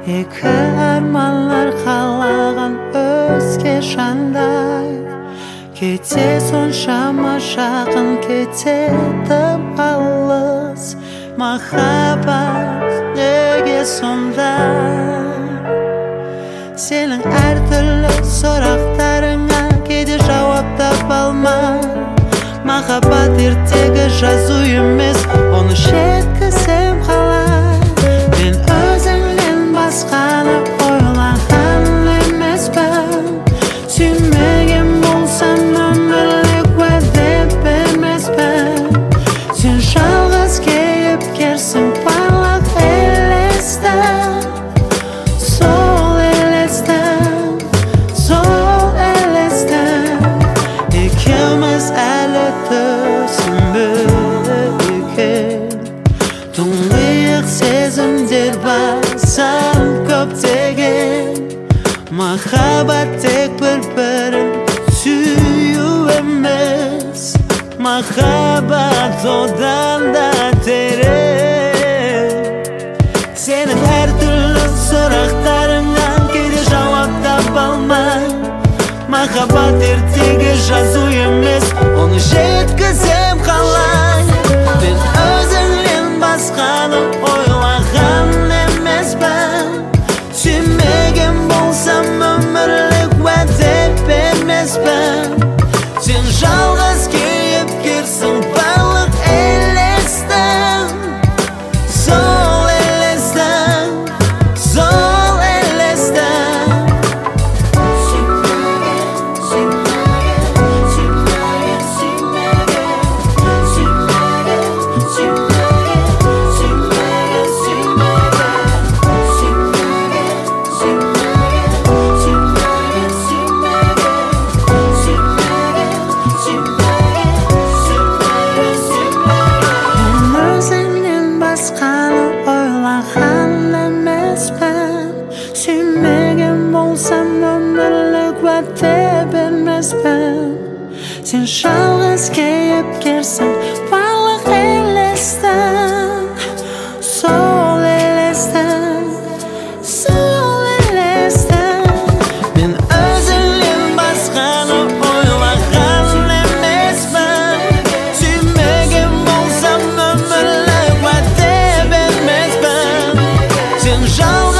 Eski armanlar қалаған өзге жандай Кете соншама жақын кетеді алыс Махаббат неге сондай Сенің әртүрлі сұрақтарыңа кейде жауап таба алмай Махаббат ертегі жазу емес, оны жеткізем қалай Мен өзіңнен басқаны ойлаған емеспін Сүймеген болсам өмірлік уәде бермеспін Сен жалғыз кейіпкерсің барлық елестің Сол елестің Екеуміз әлі түсінбеген Тұңғиық сезімдер басам көптеген Махаббат тек бір-бірін сүю емес Махаббат одан да терең Сенің әртүрлі сұрақтарыңа кейде жауап таба алмай Махаббат ертегі жазу емес, оны жеткізем қалай Мен өзіңнен басқаны ойлаған емеспін Сүймеген болсам өмірлік уәде бермеспін Сен жалғыз кейіпкерсің барлық елестің Сол елестің Сен жалғыз кейіпкерсің барлық елестің Сол елестің Мен өзіңнен басқаны ойлаған емеспін Сүймеген болсам өмірлік уәде бермеспін Сен жалғыз